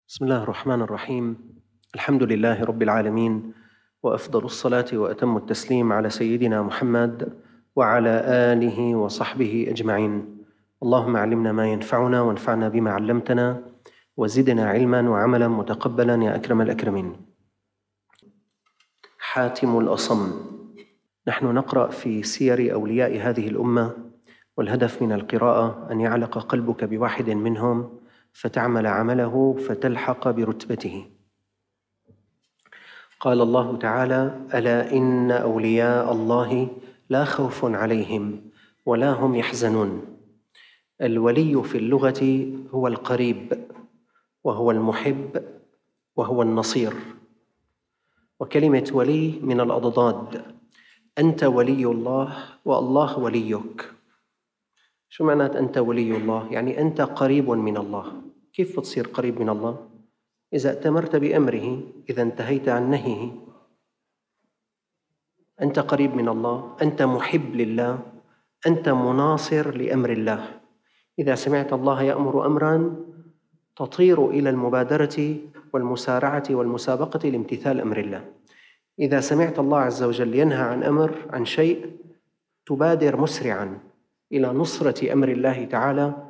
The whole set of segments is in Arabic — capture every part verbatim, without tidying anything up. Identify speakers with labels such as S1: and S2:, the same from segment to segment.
S1: بسم الله الرحمن الرحيم. الحمد لله رب العالمين، وأفضل الصلاة وأتم التسليم على سيدنا محمد وعلى آله وصحبه أجمعين. اللهم علمنا ما ينفعنا وانفعنا بما علمتنا وزدنا علما وعملا متقبلا يا أكرم الأكرمين. حاتم الأصم. نحن نقرأ في سير أولياء هذه الأمة، والهدف من القراءة أن يعلق قلبك بواحد منهم فتعمل عمله فتلحق برتبته. قال الله تعالى: ألا إن أولياء الله لا خوف عليهم ولا هم يحزنون. الولي في اللغة هو القريب، وهو المحب، وهو النصير. وكلمة ولي من الأضداد، أنت ولي الله والله وليك. شو معنات أنت ولي الله؟ يعني أنت قريب من الله. كيف بتصير قريب من الله؟ إذا ائتمرت بأمره، إذا انتهيت عن نهيه. أنت قريب من الله، أنت محب لله، أنت مناصر لأمر الله. إذا سمعت الله يأمر أمراً تطير إلى المبادرة والمسارعة والمسابقة لامتثال أمر الله. إذا سمعت الله عز وجل ينهى عن أمر عن شيء تبادر مسرعاً إلى نصرة أمر الله تعالى،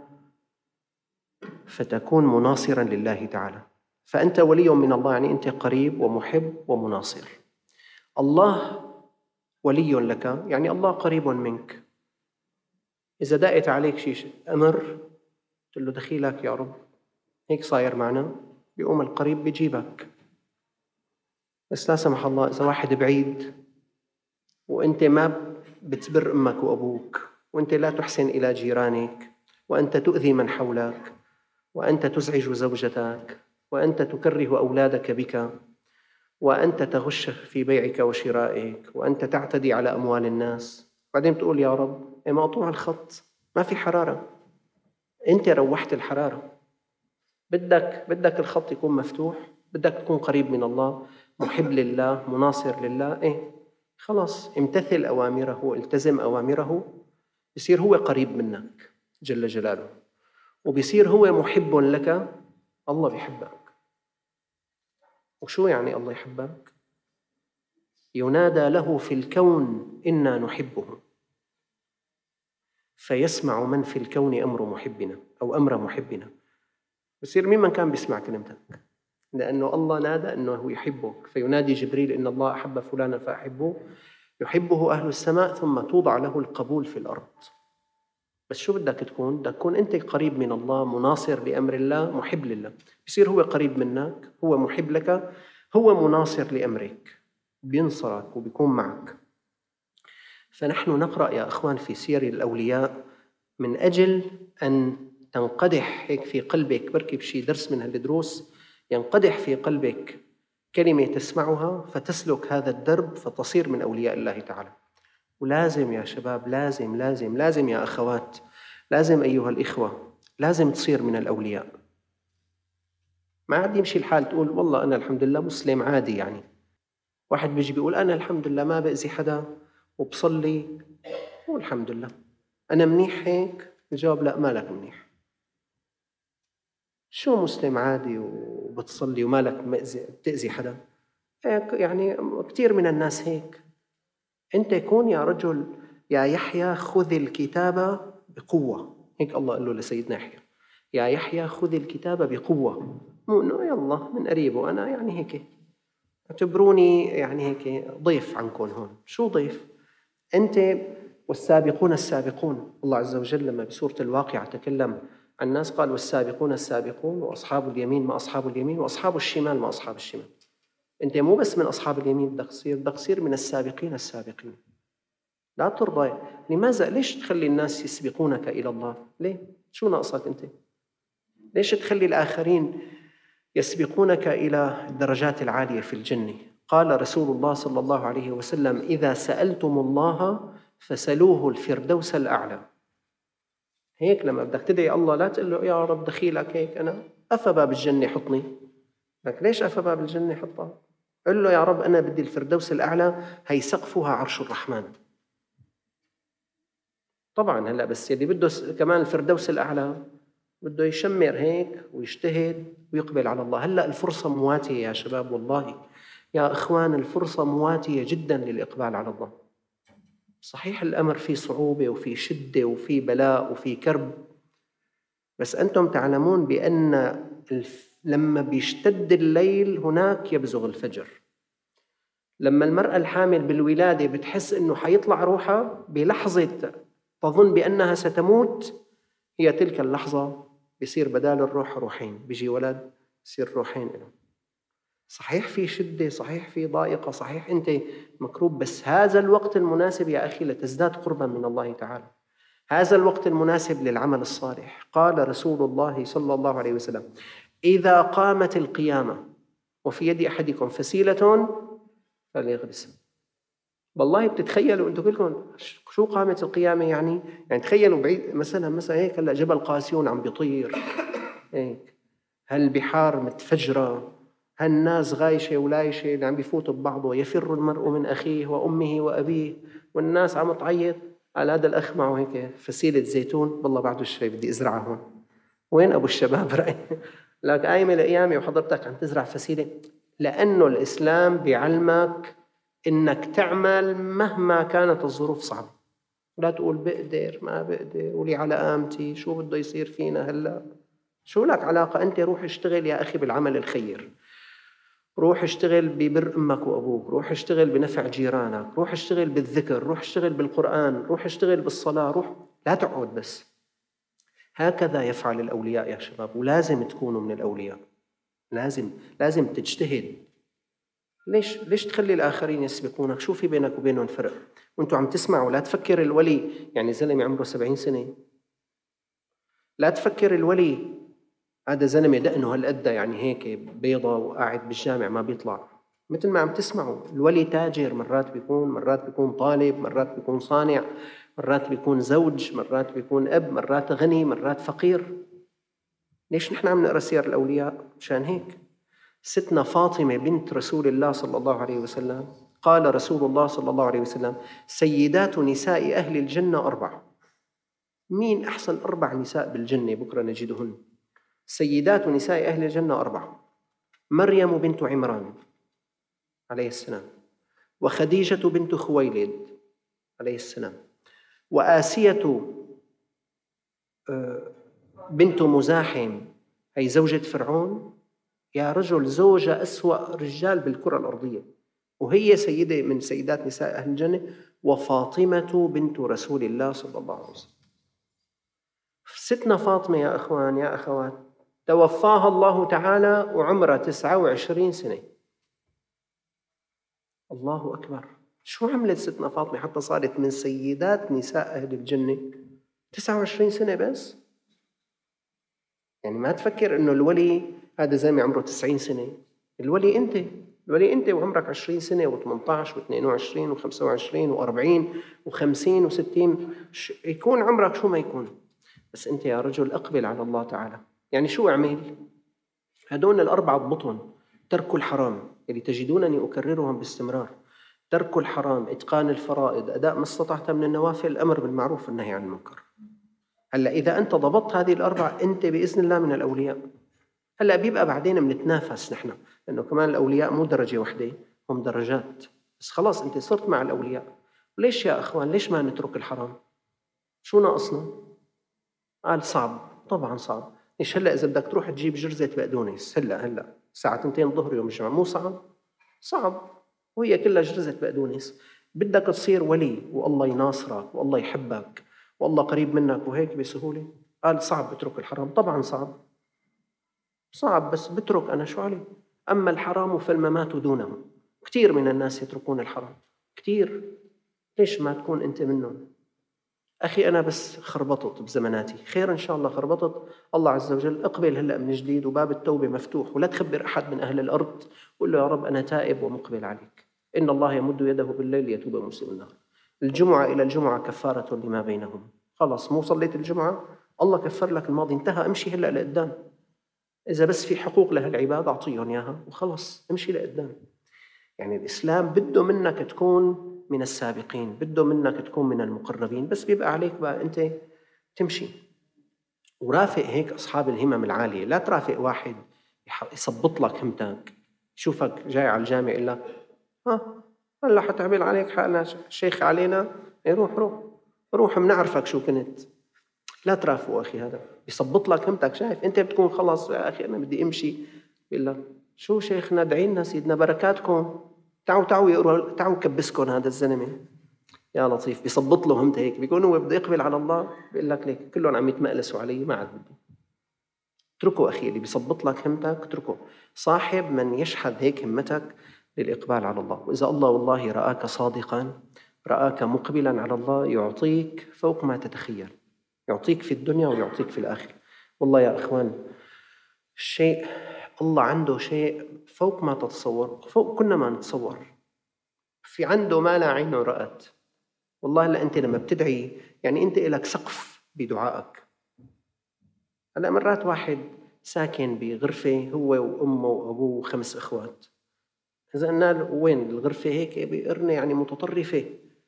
S1: فتكون مناصراً لله تعالى. فأنت ولي من الله، يعني أنت قريب ومحب ومناصر. الله ولي لك، يعني الله قريب منك. إذا دقت عليك شيء أمر تقول له دخيلك يا رب، هيك صاير معنا، بيقوم القريب بيجيبك. بس لا سمح الله إذا واحد بعيد وأنت ما بتبر أمك وأبوك، وأنت لا تحسن إلى جيرانك، وأنت تؤذي من حولك، وأنت تزعج زوجتك، وأنت تكره أولادك بك، وأنت تغش في بيعك وشرائك، وأنت تعتدي على أموال الناس، بعدين تقول يا رب مقطوع الخط، ما في حرارة، أنت روحت الحرارة. بدك بدك الخط يكون مفتوح، بدك تكون قريب من الله، محب لله، مناصر لله. إيه خلاص، امتثل أوامره، التزم أوامره، يصير هو قريب منك جل جلاله، وبيصير هو محب لك. الله بيحبك. وشو يعني الله يحبك؟ ينادى له في الكون إنا نحبه، فيسمع من في الكون أمر محبنا أو أمر محبنا. بصير مين من كان بيسمع كلمتك، لأنه الله نادى أنه يحبك. فينادي جبريل إن الله أحب فلانا فأحبه، يحبه أهل السماء، ثم توضع له القبول في الأرض. بس شو بدك تكون؟ بدك تكون أنت قريب من الله، مناصر لأمر الله، محب لله. بصير هو قريب منك، هو محب لك، هو مناصر لأمرك، بينصرك وبيكون معك. فنحن نقرأ يا أخوان في سير الأولياء من أجل أن تنقدح هيك في قلبك، بركب شي درس من هالدروس ينقدح في قلبك كلمة تسمعها فتسلك هذا الدرب فتصير من أولياء الله تعالى. ولازم يا شباب، لازم لازم لازم يا أخوات، لازم أيها الإخوة، لازم تصير من الأولياء. ما عاد يمشي الحال تقول والله أنا الحمد لله مسلم عادي. يعني واحد بيجي بيقول أنا الحمد لله ما بأذي حدا وبصلي والحمد لله أنا منيح هيك، الجواب لا، مالك منيح. شو مسلم عادي وبتصلي ومالك بتأذي حدا؟ هيك يعني كثير من الناس هيك. أنت كون يا رجل يا يحيى خذ الكتاب بقوة، هيك الله قال له لسيدنا يحيى، يا يحيى خذ الكتاب بقوة، مو إنه يلا من قريبه أنا يعني هيك اعتبروني يعني هيك ضيف عنكم هون. شو ضيف؟ أنت والسابقون السابقون. الله عز وجل لما بسورة الواقعة تكلم عن الناس قال والسابقون السابقون وأصحاب اليمين ما أصحاب اليمين وأصحاب الشمال ما أصحاب الشمال. أنت مو بس من أصحاب اليمين، بدك تصير بدك تصير من السابقين السابقين. لا ترضى. لماذا؟ ليش تخلي الناس يسبقونك إلى الله؟ ليه؟ شو ناقصك أنت؟ ليش تخلي الآخرين يسبقونك إلى الدرجات العالية في الجنة؟ قال رسول الله صلى الله عليه وسلم إذا سألتم الله فسلوه الفردوس الأعلى. هيك لما بدك تدعي الله لا تقول له يا رب دخيلك هيك أنا أفى باب الجنة حطني. لك ليش أفى باب الجنة حطها؟ قل له يا رب أنا بدي الفردوس الأعلى، هي سقفها عرش الرحمن. طبعا هلأ بس يلي بده كمان الفردوس الأعلى بده يشمر هيك ويجتهد ويقبل على الله. هلأ الفرصة مواتية يا شباب، والله يا إخوان الفرصة مواتية جدا للإقبال على الله. صحيح الأمر فيه صعوبة وفيه شدة وفيه بلاء وفيه كرب، بس أنتم تعلمون بأن الف... لما بيشتد الليل هناك يبزغ الفجر. لما المرأة الحامل بالولادة بتحس إنه حيطلع روحها بلحظة تظن بأنها ستموت، هي تلك اللحظة بيصير بدال الروح روحين، بيجي ولد يصير روحين له. صحيح في شدة، صحيح في ضائقة، صحيح أنت مكروب، بس هذا الوقت المناسب يا أخي لتزداد قربا من الله تعالى. هذا الوقت المناسب للعمل الصالح. قال رسول الله صلى الله عليه وسلم: إذا قامت القيامة وفي يد أحدكم فسيلة فليغرسها. والله بتتخيلوا أنتم كلكم شو قامت القيامة يعني؟ يعني تخيلوا بعيد مثلا مثلا هيك هلا جبل قاسيون عم بيطير هيك، هالبحار متفجرة، هالناس غايشة ولايشة اللي عم بيفوتوا ببعضه، يفر المرء من أخيه وأمه وأبيه، والناس عم تعيط على هذا الأخ معه هيك فسيلة زيتون، والله بعده الشيء بدي أزرعها هون. وين أبو الشباب رأي لك قايمة لقيامة وحضرتك عم تزرع فسيلة؟ لأنه الإسلام بيعلمك إنك تعمل مهما كانت الظروف صعبة. لا تقول بقدر ما بقدر ولي على قامتي شو بده يصير فينا هلأ. شو لك علاقة؟ أنت روح اشتغل يا أخي بالعمل الخير، روح اشتغل ببر أمك وأبوك، روح اشتغل بنفع جيرانك، روح اشتغل بالذكر، روح اشتغل بالقرآن، روح اشتغل بالصلاة، روح لا تقعد بس. هكذا يفعل الأولياء يا شباب، ولازم تكونوا من الأولياء. لازم لازم تجتهد. ليش ليش تخلي الآخرين يسبقونك؟ شو في بينك وبينهم فرق؟ وانتوا عم تسمعوا لا تفكر الولي يعني زلمة عمره سبعين سنة، لا تفكر الولي هذا زلمة دقنه هالقد يعني هيك بيضة وقاعد بالجامع ما بيطلع. مثل ما عم تسمعوا الولي تاجر، مرات بيكون مرات بيكون طالب، مرات بيكون صانع، مرات بيكون زوج، مرات بيكون أب، مرات غني، مرات فقير. ليش نحن عم نقرأ سير الأولياء؟ مشان هيك. ستنا فاطمة بنت رسول الله صلى الله عليه وسلم قال رسول الله صلى الله عليه وسلم: سيدات نساء أهل الجنة أربع. مين أحسن أربع نساء بالجنة بكرة نجدهن؟ سيدات نساء أهل الجنة أربعة: مريم بنت عمران عليه السلام، وخديجة بنت خويلد عليه السلام، وآسية بنت مزاحم هي زوجة فرعون. يا رجل زوجة أسوأ رجال بالكرة الأرضية، وهي سيدة من سيدات نساء أهل الجنة. وفاطمة بنت رسول الله صلى الله عليه وسلم. ستنا فاطمة يا أخوان يا أخوات توفاها الله تعالى وعمرها تسعة وعشرين سنة. الله أكبر. شو عملت ستنا فاطمة حتى صارت من سيدات نساء أهل الجنة؟ تسعة وعشرين سنة بس. يعني ما تفكر إنه الولي هذا زلمة عمره تسعين سنة. الولي أنت الولي أنت وعمرك عشرين سنة وثمانية عشر واثنين وعشرين وخمسة وعشرين وأربعين وخمسين وستين، يكون عمرك شو ما يكون، بس أنت يا رجل أقبل على الله تعالى. يعني شو أعمل؟ هدول الأربعة ببطن: ترك الحرام اللي تجدونني أكررهم باستمرار، ترك الحرام، إتقان الفرائض، أداء ما استطعت من النوافل، الأمر بالمعروف والنهي عن المنكر. هلأ إذا أنت ضبطت هذه الأربعة أنت بإذن الله من الأولياء. هلأ بيبقى بعدين بنتنافس نحن، لأنه كمان الأولياء مو درجة واحدة، هم درجات، بس خلاص أنت صرت مع الأولياء. ليش يا أخوان ليش ما نترك الحرام؟ شو ناقصنا؟ قال صعب. طبعا صعب. ليش هلأ إذا بدك تروح تجيب جرزة بقدونس هلأ هلأ الساعة اثنتين ظهر يوم الجمعة مو صعب؟ صعب. وهي كلها جرزة بقدونس. بدك تصير ولي والله يناصرك والله يحبك والله قريب منك وهيك بسهولة؟ قال صعب اترك الحرام. طبعا صعب صعب، بس بترك أنا شو علي؟ أما الحرام فالممات دونه. كثير من الناس يتركون الحرام كثير. ليش ما تكون أنت منهم؟ أخي أنا بس خربطت بزمناتي، خير إن شاء الله خربطت. الله عز وجل اقبل هلأ من جديد وباب التوبة مفتوح، ولا تخبر أحد من أهل الأرض. قل له يا رب أنا تائب ومقبل عليك. إن الله يمد يده بالليل ليتوب مسيء النهار. الجمعة إلى الجمعة كفارة لما بينهم. خلاص مو صليت الجمعة الله كفر لك الماضي، انتهى. امشي هلأ لقدام. إذا بس في حقوق لهالعباد أعطيهم إياها وخلص امشي لقدام. يعني الإسلام بده منك تكون من السابقين، بده منك تكون من المقربين، بس بيبقى عليك بقى أنت تمشي. ورافق هيك أصحاب الهمم العالية، لا ترافق واحد يصبط لك همتك، يشوفك جاي على الجامع يقول لك ها هلا حتعمل عليك حالنا شيخ علينا، إيه روح روح روح بنعرفك شو كنت. لا ترافقوا أخي، هذا يصبط لك همتك. شايف أنت بتكون خلاص يا أخي أنا بدي أمشي، بيقول لك شو شيخنا ادعي لنا سيدنا بركاتكم، تعوا تعوا يقروا تعوا كبسكم هذا الزلمة. يا لطيف بيصبط له همته هيك، بيكون هو بده يقبل على الله بيقول لك ليك كلهم عم يتمقلسوا علي ما عاد بدي. اتركوا أخي اللي بيصبط لك همتك، اتركه. صاحب من يشحذ هيك همتك للإقبال على الله. وإذا الله والله رآك صادقا، رآك مقبلا على الله، يعطيك فوق ما تتخيل، يعطيك في الدنيا ويعطيك في الآخرة. والله يا أخوان الشيء الله عنده شيء فوق ما تتصور، فوق كل ما نتصور. في عنده ما لا عين رأت. والله هلا أنت لما بتدعي يعني أنت إلك سقف بدعائك. هلا مرات واحد ساكن بغرفة هو وأمه وأبوه وخمس إخوات، إذا قلنا له وين الغرفة هيك بقرنة يعني متطرفة،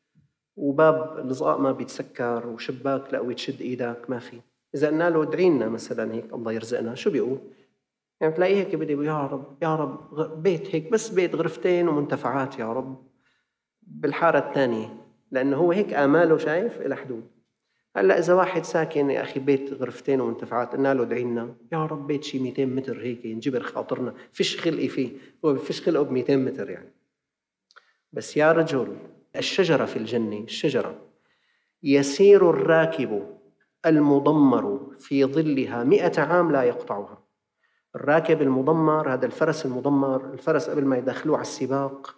S1: وباب الزقاق ما بيتسكر وشباك لا ويتشد إيدك ما في. إذا قلنا له ادعي لنا مثلا هيك الله يرزقنا، شو بيقول؟ يعني تلاقيه هيك بدي يا رب يا رب بيت هيك بس بيت غرفتين ومنتفعات يا رب بالحارة الثانية، لأنه هو هيك آماله شايف إلى حدود. هلا إذا واحد ساكن يا أخي بيت غرفتين ومنتفعات قلنا له ادعي لنا يا رب بيت شي مئتين متر هيك ينجبر خاطرنا، فيش خلقي فيه، هو فيش خلقه ب مئتين متر يعني. بس يا رجل الشجرة في الجنة، الشجرة يسير الراكب المضمر في ظلها مئة عام لا يقطعها. الراكب المضمر هذا الفرس المضمر، الفرس قبل ما يدخلوه على السباق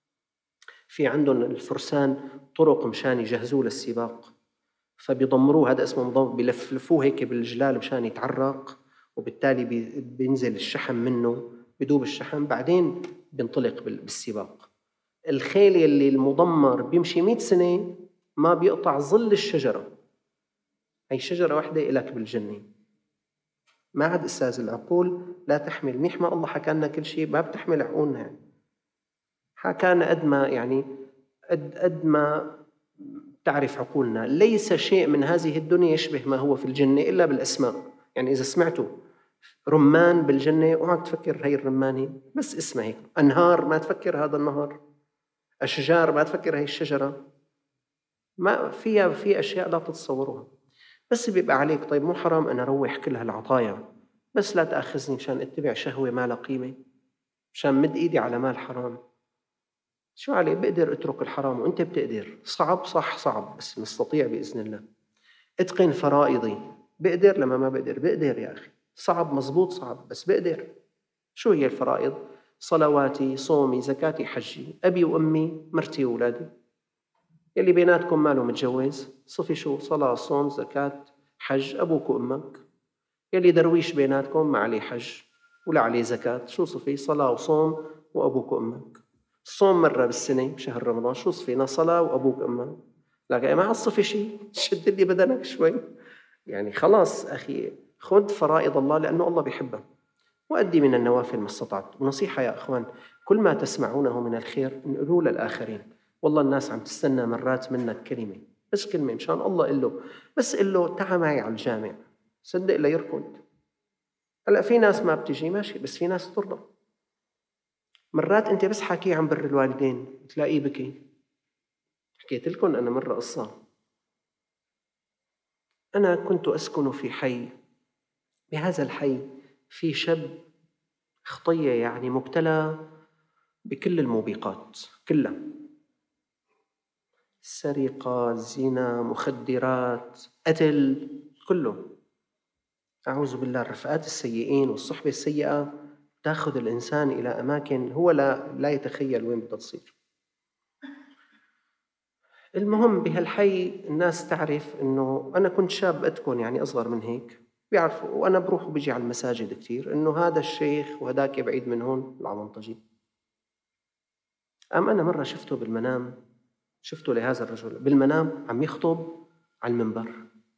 S1: في عندهم الفرسان طرق مشان يجهزوه للسباق، فبيضمروه، هذا اسمه مضمر، بيلفلفوه هيك بالجلال مشان يتعرق، وبالتالي بينزل الشحم منه، بدوب الشحم، بعدين بينطلق بالسباق. الخيل اللي المضمر بيمشي مئة سنة ما بيقطع ظل الشجرة. هي شجرة واحدة إلك بالجنة. ما عاد أستاذ العقول لا تحمل، منيح ما الله حكى لنا كل شيء، ما بتحمل عقولنا يعني. حكانا قد ما يعني قد قد ما تعرف عقولنا. ليس شيء من هذه الدنيا يشبه ما هو في الجنة إلا بالأسماء. يعني إذا سمعتوا رمان بالجنة اوعك تفكر هي الرمانة بس اسمها هيك، أنهار ما تفكر هذا النهر، أشجار ما تفكر هي الشجرة، ما فيها في أشياء لا تتصوروها. بس بيبقى عليك طيب مو حرام أنا أروح كل هالعطايا بس لا تأخذني مشان اتبع شهوة ما لها قيمة، مشان مد إيدي على مال حرام. شو علي بقدر اترك الحرام وانت بتقدر. صعب صح صعب بس نستطيع بإذن الله. اتقن فرائضي بقدر، لما ما بقدر بقدر يا أخي. صعب مزبوط صعب بس بقدر. شو هي الفرائض؟ صلواتي صومي زكاتي حجي، أبي وأمي مرتي وأولادي. يلي بيناتكم ماله متجوز صفي شو صلاة صوم زكاة حج أبوك وأمك. يلي درويش بيناتكم ما عليه حج ولا عليه زكاة، شو صفي صلاة وصوم وأبوك وأمك. الصوم مرة بالسنة بشهر رمضان شو صفينا صلاة وأبوك وأمك. لكن ما عصفي شيء شد لي بدنك شوي يعني. خلاص أخي خذ فرائض الله لأنه الله بيحبها، وأدي من النوافل ما استطعت. ونصيحة يا أخوان، كل ما تسمعونه من الخير انقلوه للآخرين. والله الناس عم تستنى مرات منك كلمة، بس كلمة مشان الله قل له، بس قل له تعا معي على الجامع صدق لا يركض. هلا في ناس ما بتجي ماشي بس في ناس ترضى. مرات انت بس حكي عن بر الوالدين تلاقيه بكي. حكيت لكم انا مرة قصة. انا كنت اسكن في حي، بهذا الحي في شاب خطية يعني مبتلى بكل الموبقات كلها، سرقة زنا مخدرات قتل كله. أعوذ بالله. الرفقات السيئين والصحبة السيئة تأخذ الإنسان إلى أماكن هو لا, لا يتخيل وين بدها تصير. المهم بهالحي الناس تعرف إنه أنا كنت شاب أتكن يعني أصغر من هيك، بيعرفوا وأنا بروح وبيجي على المساجد كتير إنه هذا الشيخ وهداك بعيد من هون العوانطجي. أم أنا مرة شفته بالمنام، شفته لهذا الرجل بالمنام عم يخطب على المنبر.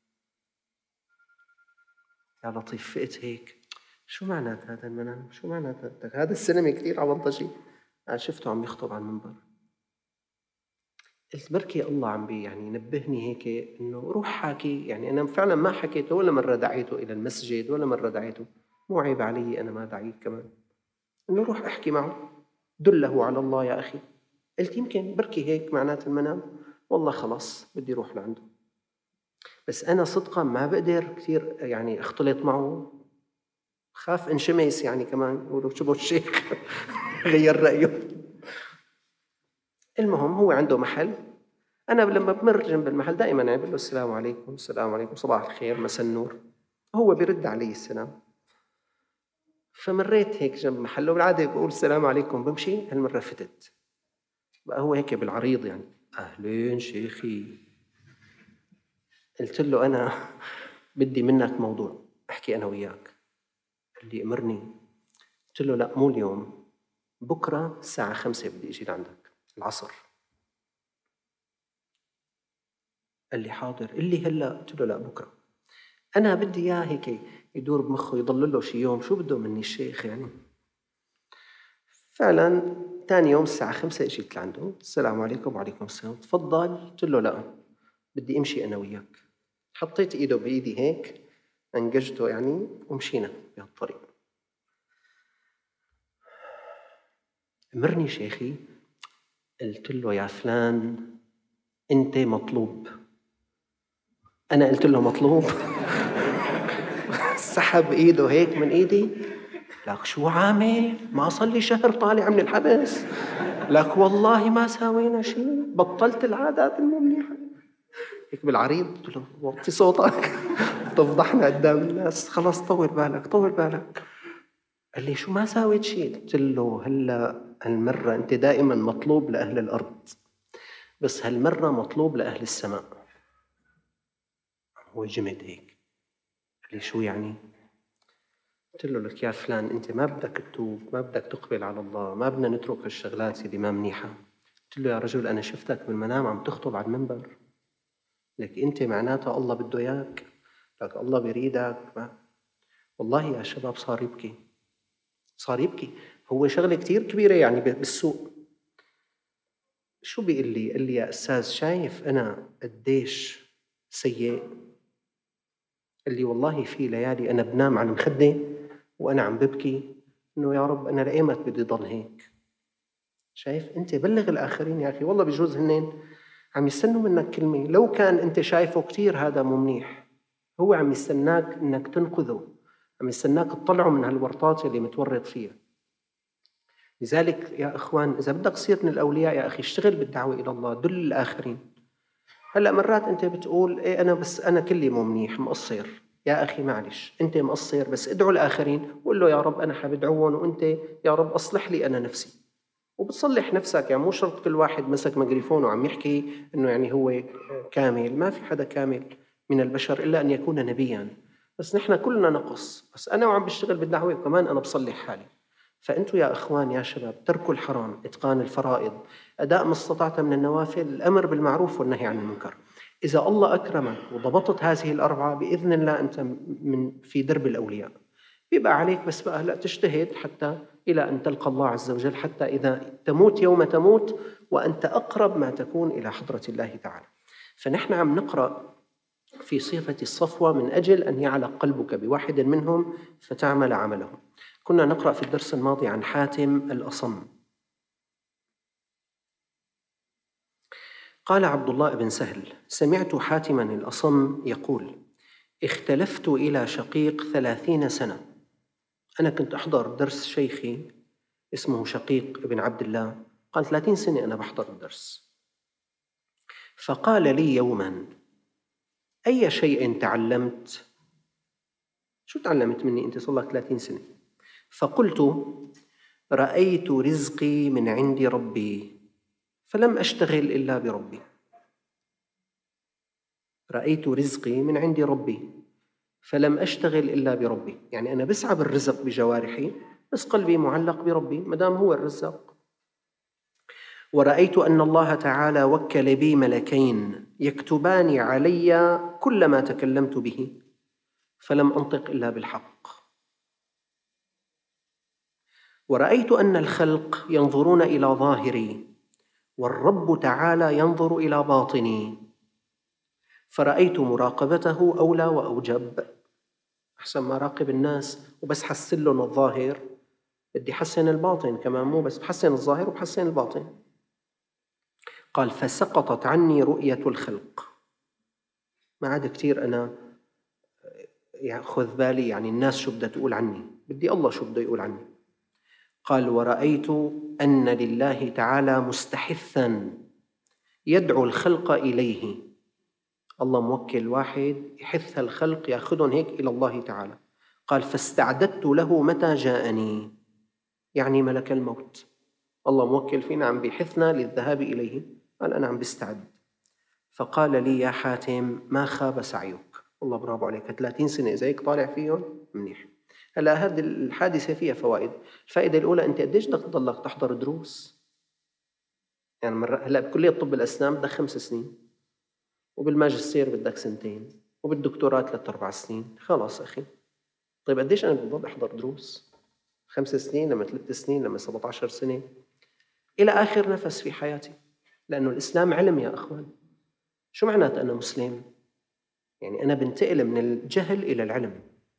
S1: يا لطيف فقت هيك شو معنات هذا المنام؟ شو معنات هذا السينما كتير عوانطجي؟ شفته عم يخطب على المنبر. قلت بركي الله عم بي يعني نبهني هيك إنه روح حاكي. يعني أنا فعلا ما حكيته ولا مرة دعيته إلى المسجد ولا مرة دعيته، مو عيب علي أنا ما دعيت كمان، إنه روح احكي معه دله على الله يا أخي. قلت يمكن بركي هيك معنات المنام، والله خلاص بدي روح لعنده. بس أنا صدقا ما بقدر كثير يعني اختلط معه، خاف انشمس يعني كمان يقولوا شو الشيخ غير رأيه. المهم هو عنده محل، أنا لما بمر جنب المحل دائما أقول له السلام عليكم السلام عليكم صباح الخير مساء النور، هو بيرد علي السلام. فمريت هيك جنب محله، بالعادة بقول السلام عليكم بمشي، هالمرة فتت بقى هو هيك بالعريض يعني أهلين شيخي. قلت له أنا بدي منك موضوع أحكي أنا وياك. قال لي أمرني. قلت له لا مو اليوم، بكرة الساعة خمسة بدي أجي لعندك العصر. قال لي حاضر. قال لي هلا. قلت له لا بكرة. أنا بدي إياه هيك يدور بمخه يضل له شي يوم، شو بده مني الشيخ يعني. فعلا ثاني يوم الساعة خمسة اجيت لعنده السلام عليكم وعليكم السلام تفضل. قلت له لا بدي امشي انا وياك. حطيت ايده بايدي هيك انقجته يعني ومشينا بهالطريق. امرني شيخي. قلت له يا فلان انت مطلوب. انا قلت له مطلوب. سحب ايده هيك من ايدي. لك شو عامل؟ ما صار لي شهر طالع من الحبس. لك والله ما ساوينا شيء، بطلت العادات المو منيحة. هيك بالعريض قلت له وطي صوتك تفضحنا قدام الناس، خلاص طول بالك طول بالك. قال لي شو ما ساويت شيء؟ قلت له هلا هالمرة انت دائما مطلوب لأهل الأرض، بس هالمرة مطلوب لأهل السماء. هو جمد هيك. قال لي شو يعني؟ قلت له لك يا فلان انت ما بدك تتوب، ما بدك تقبل على الله، ما بدنا نترك الشغلات اللي ما منيحة. قلت له يا رجل انا شفتك بالمنام عم تخطب على المنبر، لك انت معناتها الله بده اياك، لك الله بيريدك. ما. والله يا شباب صار يبكي صار يبكي. هو شغلة كتير كبيرة يعني بالسوق. شو بيقول لي؟ قال لي يا أستاذ شايف أنا قديش سيء؟ قال لي والله في ليالي أنا بنام على المخدة وأنا عم ببكي إنه يا رب أنا لأيمت بدي ضل هيك. شايف أنت بلغ الآخرين يا أخي، والله بجوز هنين عم يستنوا منك كلمة، لو كان أنت شايفه كتير هذا مو منيح، هو عم يستناك إنك تنقذه، عم يستناك تطلعه من هالورطات اللي متورط فيها. لذلك يا إخوان إذا بدك تصير من الأولياء يا أخي اشتغل بالدعوة إلى الله، دل الآخرين. هلأ مرات أنت بتقول إيه أنا بس أنا كلي مو منيح مقصر. يا أخي معلش أنت مقصر، بس ادعو الآخرين وقول له يا رب أنا حبدعوهم وأنت يا رب أصلح لي أنا نفسي. وبتصلح نفسك يعني، مو شرط كل واحد مسك ميكروفون وعم يحكي إنه يعني هو كامل. ما في حدا كامل من البشر إلا أن يكون نبيا، بس نحن كلنا نقص. بس أنا وعم بشتغل بالدعوة كمان أنا بصلح حالي. فأنتوا يا إخوان يا شباب تركوا الحرام، إتقان الفرائض، أداء ما استطعت من النوافل، الأمر بالمعروف والنهي عن المنكر. إذا الله أكرمك وضبطت هذه الأربعة بإذن الله أنت من في درب الأولياء. بيبقى عليك بس بقى هلأ تجتهد حتى إلى أن تلقى الله عز وجل، حتى إذا تموت يوم تموت وأنت أقرب ما تكون إلى حضرة الله تعالى. فنحن عم نقرأ في صفة الصفوة من أجل أن يعلق قلبك بواحد منهم فتعمل عملهم. كنا نقرأ في الدرس الماضي عن حاتم الأصم. قال عبد الله بن سهل سمعت حاتما الأصم يقول اختلفت إلى شقيق ثلاثين سنة. أنا كنت أحضر درس شيخي اسمه شقيق بن عبد الله، قال ثلاثين سنة أنا بحضر الدرس. فقال لي يوما أي شيء تعلمت؟ شو تعلمت مني أنت صار لك ثلاثين سنة؟ فقلت رأيت رزقي من عند ربي فلم أشتغل إلا بربي. رأيت رزقي من عند ربي فلم أشتغل إلا بربي، يعني أنا بسعى بالرزق بجوارحي بس قلبي معلق بربي مدام هو الرزاق. ورأيت أن الله تعالى وكل بي ملكين يكتبان علي كل ما تكلمت به فلم أنطق إلا بالحق. ورأيت أن الخلق ينظرون إلى ظاهري والرب تعالى ينظر إلى باطني، فرأيت مراقبته أولى وأوجب. أحسن ما راقب الناس وبس حسن لهم الظاهر، بدي حسن الباطن كمان، مو بس بحسن الظاهر وبحسن الباطن. قال فسقطت عني رؤية الخلق. ما عاد كتير أنا يأخذ بالي يعني الناس شو بدها تقول عني، بدي الله شو بده يقول عني. قال ورأيت أن لله تعالى مستحثا يدعو الخلق إليه. الله موكل واحد يحث الخلق يأخذهم هيك إلى الله تعالى. قال فاستعددت له متى جاءني، يعني ملك الموت. الله موكل فينا عم بيحثنا للذهاب إليه، قال أنا عم بستعد. فقال لي يا حاتم ما خاب سعيك. والله برافو عليك، ثلاثين سنة إذا هيك طالع فيهم منيح. هلا هذه الحادثة فيها فوائد. الفائدة الأولى أنت قديش بدك تضلك تحضر دروس؟ يعني مرة هلا بكلية طب الأسنان بدك خمس سنين، وبالماجستير بدك سنتين، وبالدكتوراه ثلاث أربع سنين. خلاص أخي، طيب قديش أنا بضل أحضر دروس؟ خمس سنين لما ثلاث سنين لما سبعة عشر سنة إلى آخر نفس في حياتي، لأنه الإسلام علم يا أخوان. شو معناته أنا مسلم؟ يعني أنا بنتقل من الجهل إلى العلم،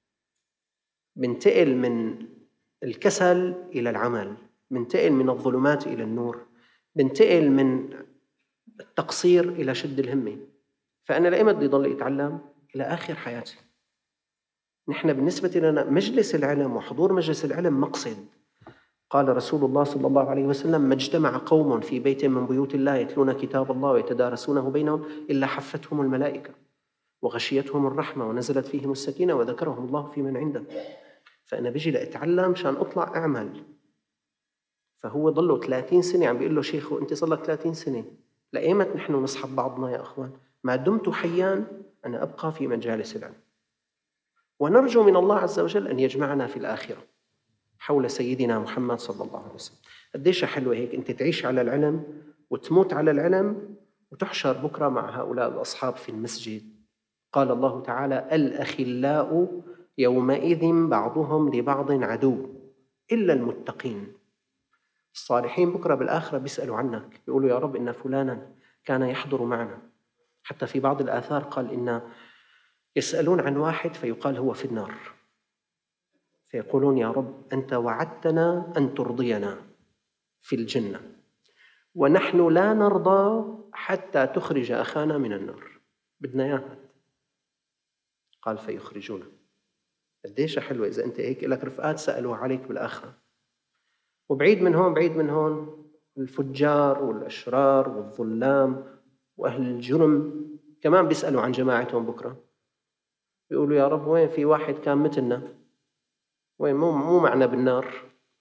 S1: بنتقل من الكسل إلى العمل، بنتقل من الظلمات إلى النور، بنتقل من التقصير إلى شد الهمة. فأنا لأيمت بدي ضل أتعلم إلى آخر حياتي. نحن بالنسبة لنا مجلس العلم وحضور مجلس العلم مقصد. قال رسول الله صلى الله عليه وسلم ما اجتمع قوم في بيت من بيوت الله يتلون كتاب الله ويتدارسونه بينهم إلا حفتهم الملائكة وغشيتهم الرحمة ونزلت فيهم السكينة وذكرهم الله في من عنده. فأنا بيجي لأتعلم مشان أطلع أعمل. فهو ضله ثلاثين سنة عم بيقول له شيخه أنت صار لك ثلاثين سنة، لأيمت نحن نصحب بعضنا يا أخوان؟ ما دمت حياً أنا أبقى في مجالس العلم، ونرجو من الله عز وجل أن يجمعنا في الآخرة حول سيدنا محمد صلى الله عليه وسلم. قديش حلوة هيك أنت تعيش على العلم وتموت على العلم وتحشر بكرة مع هؤلاء الأصحاب في المسجد. قال الله تعالى الأخلاء يومئذ بعضهم لبعض عدو إلا المتقين. الصالحين بكرة بالآخرة بيسألوا عنك، بيقولوا يا رب إن فلانا كان يحضر معنا. حتى في بعض الآثار قال إن يسألون عن واحد فيقال هو في النار، فيقولون يا رب أنت وعدتنا أن ترضينا في الجنة ونحن لا نرضى حتى تخرج أخانا من النار، بدنا إياها. قال فيخرجونا. قديش حلوة إذا أنت هيك لك رفقات سألوا عليك بالآخرة. وبعيد من هون بعيد من هون الفجار والأشرار والظلام وأهل الجرم كمان بيسألوا عن جماعتهم بكرة، بيقولوا يا رب وين في واحد كان مثلنا، وين مو مو معنا بالنار،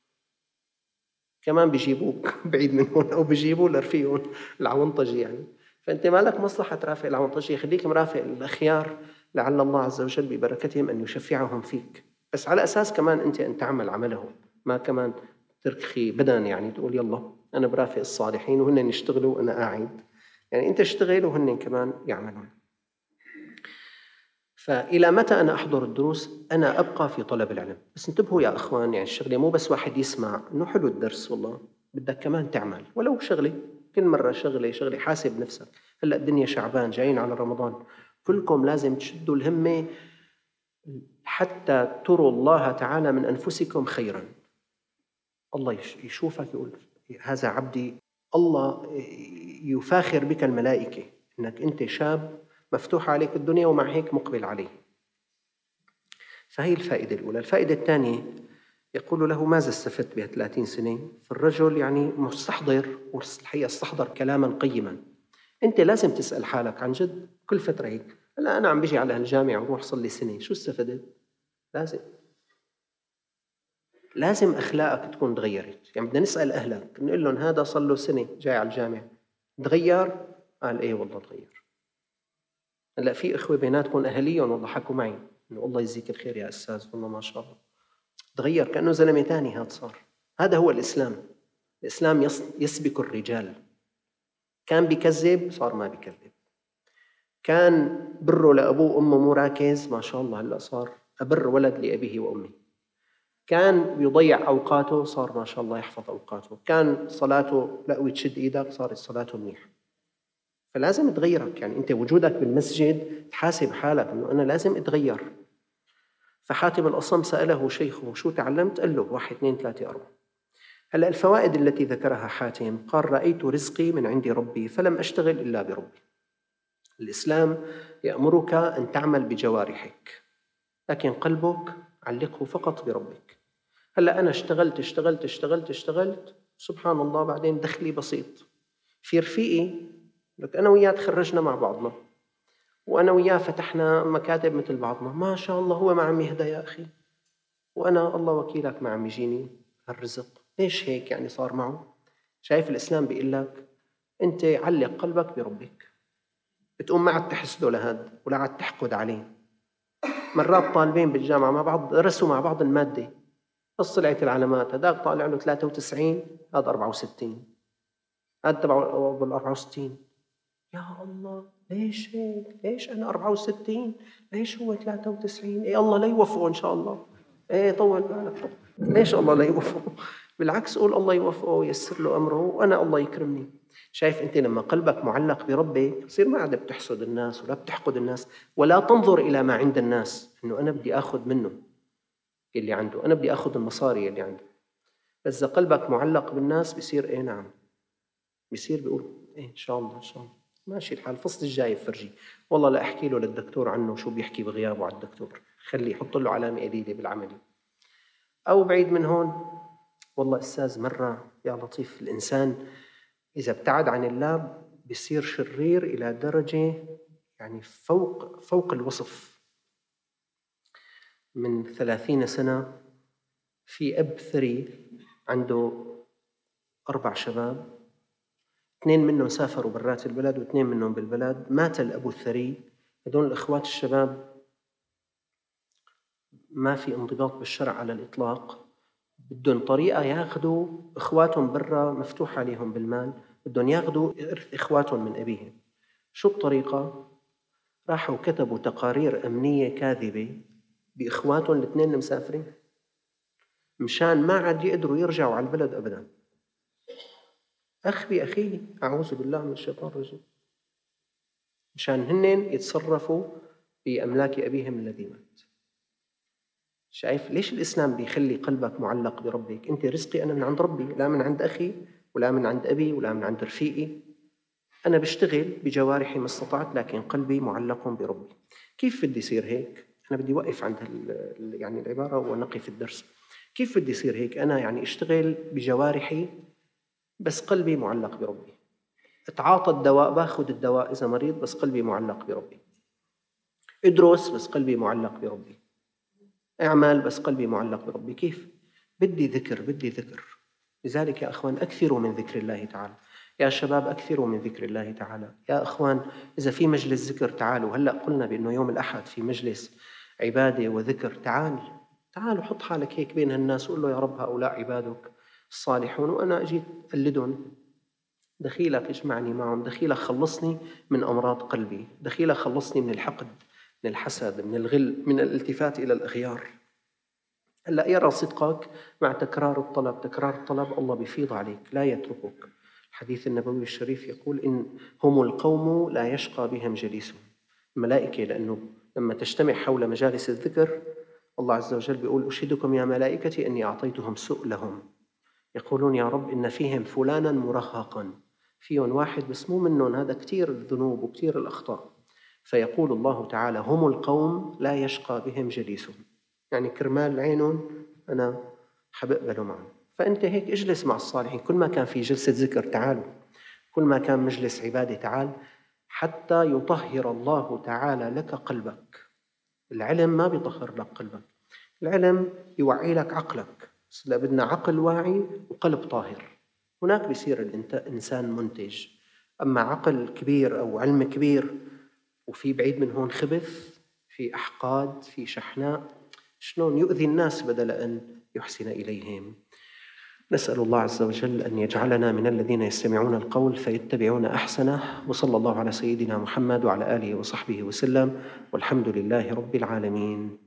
S1: كمان بيجيبوك بعيد من هون أو بيجيبوا لرفيقهم العونطجي يعني. فأنت ما لك مصلحة ترافق العونطجي، خليك مرافق الأخيار لعل الله عز وجل ببركتهم أن يشفعهم فيك، بس على أساس كمان أنت أن تعمل عملهم، ما كمان تركخي بدن يعني تقول يلا أنا برافق الصالحين وهن يشتغلوا وأنا قاعد. يعني أنت اشتغل وهن كمان يعملون. فإلى متى أنا أحضر الدروس؟ أنا أبقى في طلب العلم. بس انتبهوا يا أخوان، يعني الشغلة مو بس واحد يسمع إنه حلو الدرس، والله بدك كمان تعمل ولو شغلة، كل مرة شغلة شغلة. حاسب نفسك، هلأ الدنيا شعبان جايين على رمضان، كلكم لازم تشدوا الهمة حتى تروا الله تعالى من أنفسكم خيرا. الله يشوفك يقول هذا عبدي، الله يفاخر بك الملائكة إنك أنت شاب مفتوح عليك الدنيا ومع هيك مقبل عليه. فهي الفائدة الأولى. الفائدة الثانية يقول له ماذا استفدت بها ثلاثين سنة؟ فالرجل يعني مستحضر، والحقيقة استحضر كلاما قيما. أنت لازم تسأل حالك عن جد كل فترة هيك، هلا أنا عم بيجي على هالجامعة وروح صلي سنة، شو استفدت؟ لازم لازم أخلاقك تكون تغيرت. يعني بدنا نسأل أهلك، نقول لهم هذا صار له سنة جاي على الجامعة، تغير؟ قال إيه والله تغير. هلا في إخوة بيناتكم أهليهم والله حكوا معي إنه الله يجزيك الخير يا أستاذ والله ما شاء الله تغير، كأنه زلمة تاني هذا صار. هذا هو الإسلام. الإسلام يسبك الرجال. كان بيكذب صار ما بيكذب، كان بره لأبوه وأمه مو راكز، ما شاء الله هلا صار أبر ولد لأبيه وأمه. كان بيضيع أوقاته صار ما شاء الله يحفظ أوقاته، كان صلاته لا وتشد إيدك صارت صلاته منيحة. فلازم تغيرك، يعني أنت وجودك بالمسجد تحاسب حالك إنه أنا لازم أتغير. فحاتم الأصم سأله شيخه شو تعلمت؟ قال له واحد اثنين ثلاثة أربعة. هلأ الفوائد التي ذكرها حاتم قال رأيت رزقي من عند ربي فلم أشتغل إلا بربي. الإسلام يأمرك أن تعمل بجوارحك، لكن قلبك علقه فقط بربك. هلأ أنا اشتغلت اشتغلت اشتغلت اشتغلت سبحان الله، بعدين دخلي بسيط. في رفيقي لك أنا وياه تخرجنا مع بعضنا، وأنا وياه فتحنا مكاتب مثل بعضنا، ما شاء الله هو ما عم يهدى يا أخي، وأنا الله وكيلك ما عم يجيني هالرزق. ليش هيك يعني صار معه؟ شايف الإسلام بيقول لك أنت علق قلبك بربك، بتقوم ما عاد تحسده لهاد ولا عاد تحقد عليه. مرات طالبين بالجامعة مع بعض درسوا مع بعض المادة، بس طلعت العلامات هذاك طالع له ثلاثة وتسعين هذا أربعة وستين، هذا تبعه بال أربعة وستين. يا الله ليش هيك؟ ليش أنا أربعة وستين؟ ليش هو ثلاثة وتسعين؟ إيه الله لا يوفقه إن شاء الله. إيه طول بالك، ليش الله لا يوفقه؟ بالعكس قول الله يوفقه ويسر له أمره وأنا الله يكرمني. شايف أنت لما قلبك معلق بربك تصير ما عاد بتحسد الناس ولا بتحقد الناس، ولا تنظر إلى ما عند الناس إنه أنا بدي أخذ منه اللي عنده، أنا بدي أخذ المصاري اللي عنده. بس إذا قلبك معلق بالناس بيصير إيه نعم، بيصير بيقول إيه إن شاء الله إن شاء الله ماشي الحال. الفصل الجاي بفرجي والله لا أحكي له للدكتور عنه شو بيحكي بغيابه على الدكتور، خليه يحط له علامة قليلة بالعملي. أو بعيد من هون، والله أستاذ مرة يا لطيف الإنسان إذا ابتعد عن الله بيصير شرير إلى درجة يعني فوق فوق الوصف. من ثلاثين سنة في أب ثري عنده أربع شباب، اثنين منهم سافروا برات البلد واثنين منهم بالبلد. مات الأب الثري، هذول الأخوات الشباب ما في انضباط بالشرع على الإطلاق، بدهم طريقة ياخذوا إخواتهم برا مفتوح عليهم بالمال، بدهم ياخذوا إرث إخواتهم من أبيهم. شو الطريقة؟ راحوا كتبوا تقارير أمنية كاذبة بإخواتهم الاثنين المسافرين مشان ما عاد يقدروا يرجعوا على البلد أبدا. أخ بأخيه أعوذ بالله من الشيطان الرجيم، مشان هنن يتصرفوا بأملاك أبيهم الذي مات. شايف ليش الإسلام بيخلي قلبك معلق بربك؟ أنت رزقي أنا من عند ربي، لا من عند أخي ولا من عند أبي ولا من عند رفيقي. أنا بشتغل بجوارحي ما استطعت لكن قلبي معلق بربي. كيف بدي يصير هيك؟ أنا بدي وقف عند يعني العبارة ونقف الدرس. كيف بدي يصير هيك؟ أنا يعني اشتغل بجوارحي بس قلبي معلق بربي. اتعاطى الدواء، باخذ الدواء إذا مريض بس قلبي معلق بربي. ادرس بس قلبي معلق بربي. اعمل بس قلبي معلق بربي. كيف؟ بدي ذكر بدي ذكر. لذلك يا أخوان أكثروا من ذكر الله تعالى. يا شباب أكثروا من ذكر الله تعالى. يا أخوان إذا في مجلس ذكر تعالوا. هلأ قلنا بأنه يوم الأحد في مجلس عبادة وذكر، تعال تعال وحط حالك هيك بين الناس وقول له يا رب هؤلاء عبادك الصالحون وأنا أجيت أقلدهم، دخيلك اجمعني معهم، دخيلك خلصني من أمراض قلبي، دخيلك خلصني من الحقد من الحسد من الغل من الالتفات إلى الأغيار. هلأ يرى صدقك مع تكرار الطلب تكرار الطلب الله بيفيض عليك لا يتركك. الحديث النبوي الشريف يقول إن هم القوم لا يشقى بهم جليسهم. الملائكة لأنه لما تجتمع حول مجالس الذكر الله عز وجل بيقول أشهدكم يا ملائكتي أني أعطيتهم سؤلهم، يقولون يا رب إن فيهم فلانا مرهقا، فيهم واحد بس مو منهم هذا كتير الذنوب وكتير الأخطاء، فيقول الله تعالى هم القوم لا يشقى بهم جليسهم، يعني كرمال عينهم أنا حبقبله معهم. فأنت هيك اجلس مع الصالحين، كل ما كان في جلسة ذكر تعالوا، كل ما كان مجلس عبادة تعال، حتى يطهر الله تعالى لك قلبك. العلم ما بيطهر لك قلبك، العلم يوعي لك عقلك، بس لا بدنا عقل واعي وقلب طاهر، هناك بيصير الإنسان منتج. أما عقل كبير أو علم كبير وفي بعيد من هون خبث، في أحقاد، في شحناء، شلون يؤذي الناس بدل أن يحسن إليهم. نسأل الله عز وجل أن يجعلنا من الذين يستمعون القول فيتبعون أحسنه، وصلى الله على سيدنا محمد وعلى آله وصحبه وسلم، والحمد لله رب العالمين.